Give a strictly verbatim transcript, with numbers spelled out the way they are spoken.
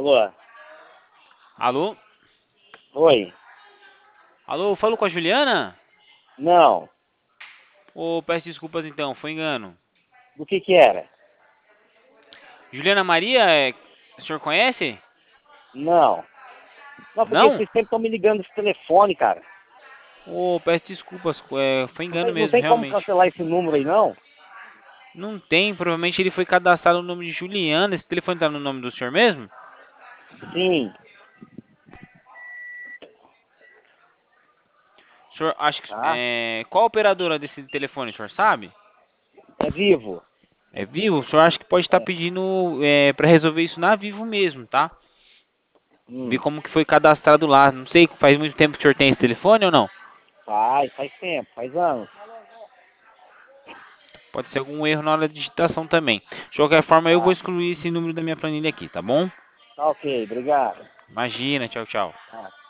Alô? Alô? Oi? Alô, falo com a Juliana? Não. Ô, peço desculpas então, foi engano. Do que que era? Juliana Maria, é... o senhor conhece? Não. Não, porque Não? vocês sempre estão me ligando esse telefone, cara. Ô, peço desculpas, é, foi Não engano tem, não mesmo, tem como realmente. cancelar esse número aí, não? Não tem, provavelmente ele foi cadastrado no nome de Juliana. Esse telefone tá no nome do senhor mesmo? Sim. O senhor, acho que... Tá? É... Qual a operadora desse telefone, o senhor sabe? É vivo. É Vivo? O senhor acha que pode estar É. pedindo é, para resolver isso na Vivo mesmo, tá? Ver Hum. como que foi cadastrado lá. Não sei, faz muito tempo que o senhor tem esse telefone ou não? Faz, faz tempo, faz anos. Pode ser algum erro na hora da digitação também. De qualquer forma, eu vou Tá. excluir esse número da minha planilha aqui, tá bom? Tá ok, obrigado. Imagina, tchau, tchau. Tá.